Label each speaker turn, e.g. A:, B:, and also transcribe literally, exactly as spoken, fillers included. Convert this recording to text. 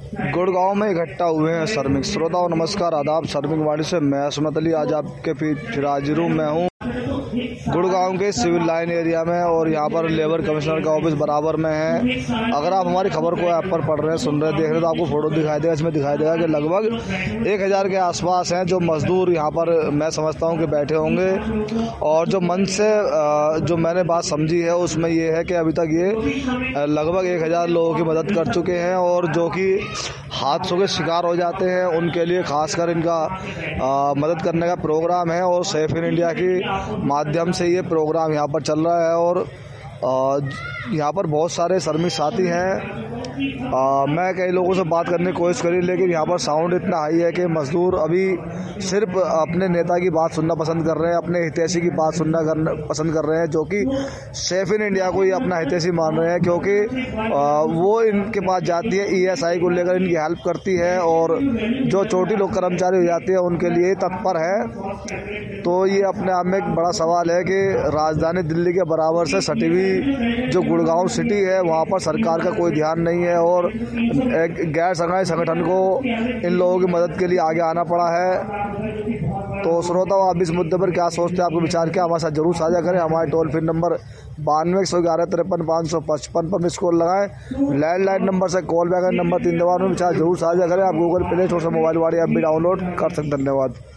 A: गुड़गांव में इकट्ठा हुए हैं श्रमिक। श्रोताओं नमस्कार, आदाब। श्रमिक वाणी से मैं असमत अली आज आपके फिर हाजिर हूँ। मैं हूँ गुड़गांव के सिविल लाइन एरिया में और यहाँ पर लेबर कमिश्नर का ऑफिस बराबर में है। अगर आप हमारी खबर को ऐप पर पढ़ रहे हैं, सुन रहे हैं, देख रहे हैं तो आपको फोटो दिखाई देगा। इसमें दिखाई देगा कि लगभग एक हज़ार के आसपास हैं जो मजदूर यहाँ पर मैं समझता हूँ कि बैठे होंगे। और जो मन से जो मैंने बात समझी है उसमें ये है कि अभी तक ये लगभग एक हज़ार लोगों की मदद कर चुके हैं और जो कि हादसों के शिकार हो जाते हैं उनके लिए खासकर इनका आ, मदद करने का प्रोग्राम है। और सेफ इन इंडिया की माध्यम से ये प्रोग्राम यहाँ पर चल रहा है और यहाँ पर बहुत सारे श्रमिक साथी हैं। आ, मैं कई लोगों से बात करने की कोशिश करी, लेकिन यहाँ पर साउंड इतना हाई है कि मजदूर अभी सिर्फ अपने नेता की बात सुनना पसंद कर रहे हैं, अपने हितैषी की बात सुनना करना पसंद कर रहे हैं, जो कि सेफ इन इंडिया को ही अपना हितैषी मान रहे हैं, क्योंकि आ, वो इनके पास जाती है, ई एस आई को लेकर इनकी हेल्प करती है और जो छोटी लोग कर्मचारी हो जाती है उनके लिए तत्पर है। तो ये अपने आप में एक बड़ा सवाल है कि राजधानी दिल्ली के बराबर से सटी हुई जो गुड़गांव सिटी है वहाँ पर सरकार का कोई ध्यान नहीं है और एक गैर सरकारी संगठन को इन लोगों की मदद के लिए आगे आना पड़ा है। तो श्रोताओं, आप इस मुद्दे पर क्या सोचते हैं, आपको विचार क्या, हमारे साथ जरूर साझा करें। हमारे टोल फ्री नंबर बानवे एक सौ ग्यारह तिरपन पाँच सौ पचपन पर मिस कॉल लगाएं। लैंडलाइन नंबर से कॉल बैक नंबर तीन दबाव में विचार जरूर साझा करें। आप गूगल प्ले स्टोर से मोबाइल वाली ऐप भी डाउनलोड कर सकते हैं। धन्यवाद।